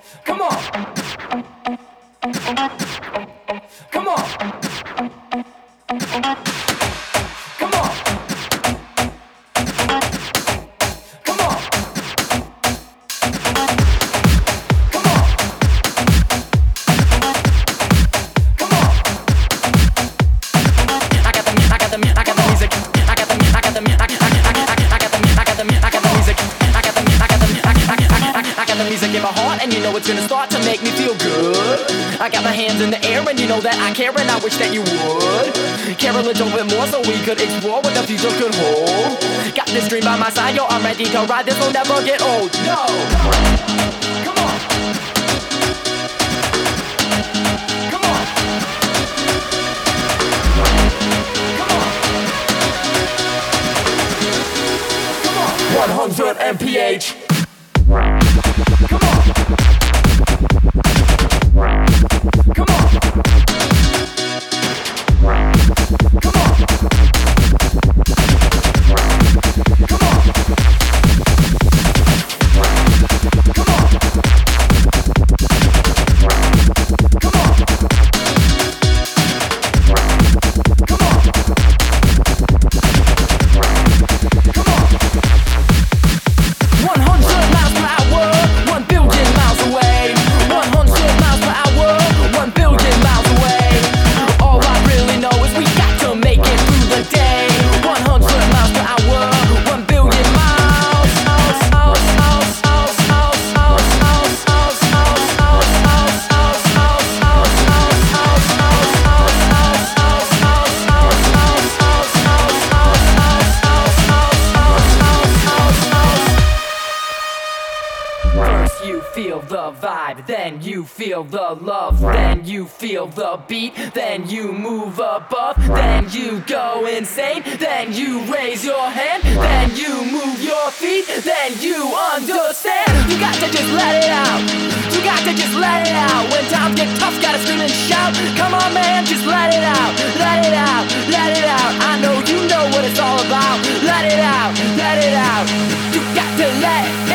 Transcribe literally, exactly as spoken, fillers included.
Come on. Come on. Come on. Come on. Come on. Come on. I got the I got the I got the music. I got the I got the I got I got I got the I got the I got the music. I got the I got the I got I got the music in my heart, and you know it's gonna start to make me feel good. I got my hands in the air, and you know that I care, and I wish that you would care a little bit more, so we could explore what the future could hold. Got this dream by my side, yo, I'm ready to ride. This will never get old. No, come on, come on, come on, come on. one hundred M P H. Come on. Come on. Come on. Come on. Come on. Come on. Come on. one hundred miles per hour, one billion miles away. one hundred miles per hour, one billion miles away. All I really know is we got to make it through the day. one hundred miles per hour, one billion miles. First you feel the vibe, then you feel the love, then you feel the beat, then you move above, then you go insane, then you raise your hand, then you move your feet, then you understand. You got to just let it out, you got to just let it out. When times get tough, gotta scream and shout. Come on man, just let it out, let it out, let it out. I know you know what it's all about. Let it out, let it out. You got to let